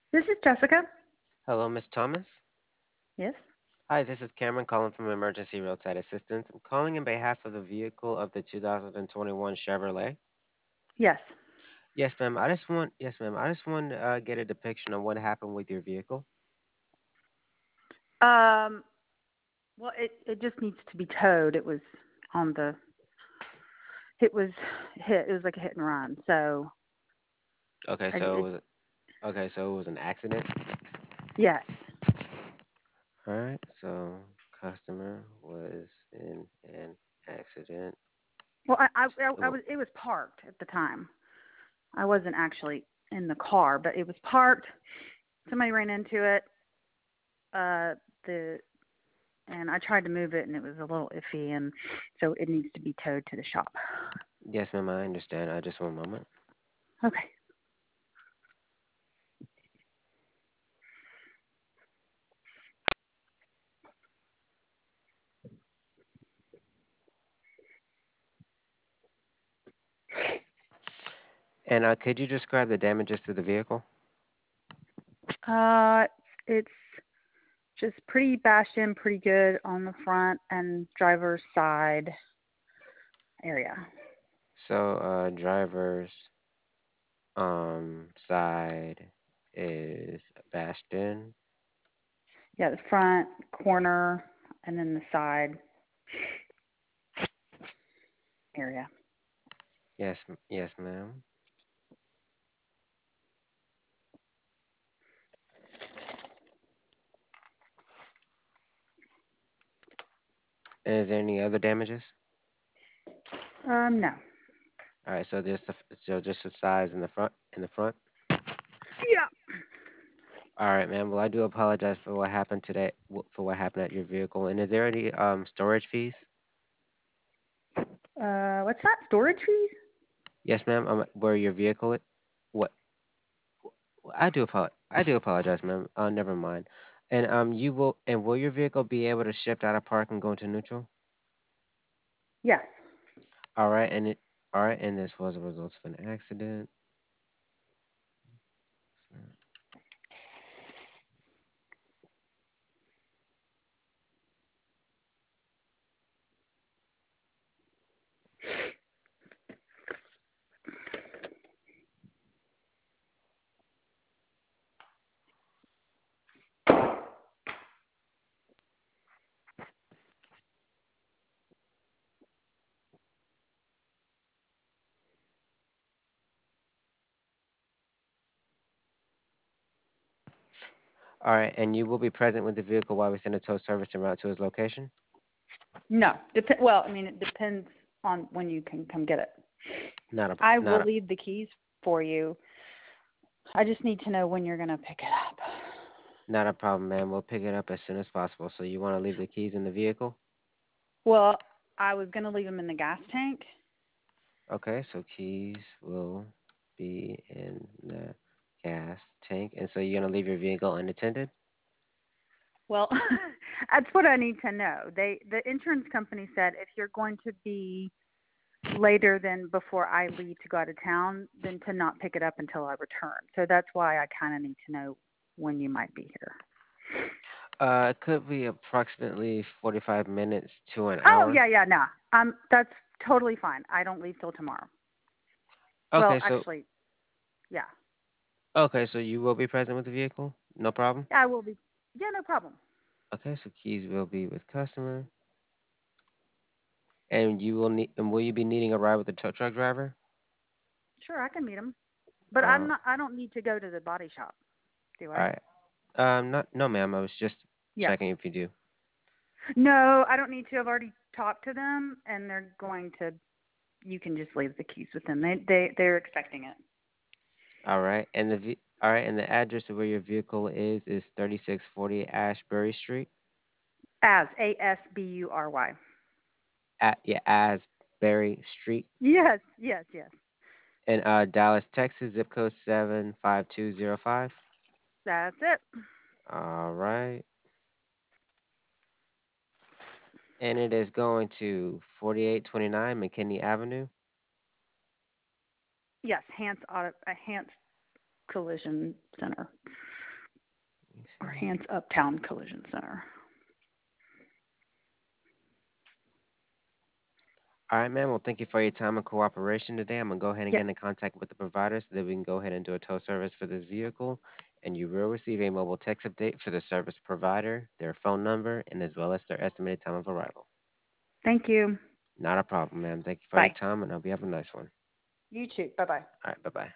This is Jessica. Hello, Miss Thomas. Yes. Hi, this is Cameron calling from Emergency Roadside Assistance. I'm calling in behalf of the vehicle of the 2021 Chevrolet. Yes. Yes, ma'am. I just want to get a depiction of what happened with your vehicle. Um. Well, it just needs to be towed. It was on the. It was hit. It was like a hit and run. So Okay, I. so it was so it was an accident. Yes. All right, so customer was in an accident. Well, I So, was. It was parked at the time. I wasn't actually in the car, but it was parked. Somebody ran into it. Uh. The and I tried to move it, and it was a little iffy, and so it needs to be towed to the shop. yes, ma'am. I understand. I just one moment. Okay. And could you describe the damages to the vehicle? Uh. It's just pretty bashed in pretty good on the front and driver's side area. So, driver's side is bashed in. Yeah, the front corner and then the side area. Yes, yes, ma'am. And is there any other damages? No. All right, so just the size in the front. Yeah. All right, ma'am. Well, I do apologize for what happened today, for what happened at your vehicle. And is there any storage fees? What's that? Storage fees? Yes, ma'am. Where your vehicle? What? I do apologize, ma'am. Never mind. And will your vehicle be able to shift out of park and go into neutral? Yes. All right, all right, and this was a result of an accident. All right, and you will be present with the vehicle while we send a tow service and route to his location? No. Well, I mean, it depends on when you can come get it. Not a, I not will a, leave the keys for you. I just need to know when you're going to pick it up. not a problem, ma'am. We'll pick it up as soon as possible. So you want to leave the keys in the vehicle? Well, I was going to leave them in the gas tank. Okay, so keys will be in the gas tank. And so you're gonna leave your vehicle unattended? Well, that's what I need to know. The insurance company said if you're going to be later than before I leave to go out of town, then to not pick it up until I return. So that's why I kind of need to know when you might be here. It could be approximately 45 minutes to an Oh hour. yeah, yeah, no. That's totally fine. I don't leave till tomorrow. Well, Okay, so actually, yeah. okay, so you will be present with the vehicle? No problem. Yeah, I will be. Yeah, no problem. Okay, so keys will be with customer. And will you be needing a ride with the tow truck driver? Sure, I can meet him. But Uh, I don't need to go to the body shop, do all I? right. Not no, ma'am. I was just Yeah. checking if you do. No, I don't need to. I've already talked to them and they're going to you can just leave the keys with them. They're expecting it. All right. All right, and the address of where your vehicle is 3640 Ashbury Street. As Asbury. Asbury Street Yes, yes, yes. in Dallas, Texas, zip code 75205. That's it. All right. And it is going to 4829 McKinney Avenue. Yes, Hans Collision Center. or Hands Uptown Collision Center. All right, man. Well, thank you for your time and cooperation today. I'm gonna go ahead and get Yep. in contact with the provider so that we can go ahead and do a tow service for this vehicle. And you will receive a mobile text update for the service provider, their phone number, and as well as their estimated time of arrival. Thank you. Not a problem, ma'am. Thank you for your Bye. time, and I hope you have a nice one. You too. Bye bye. All right, bye bye.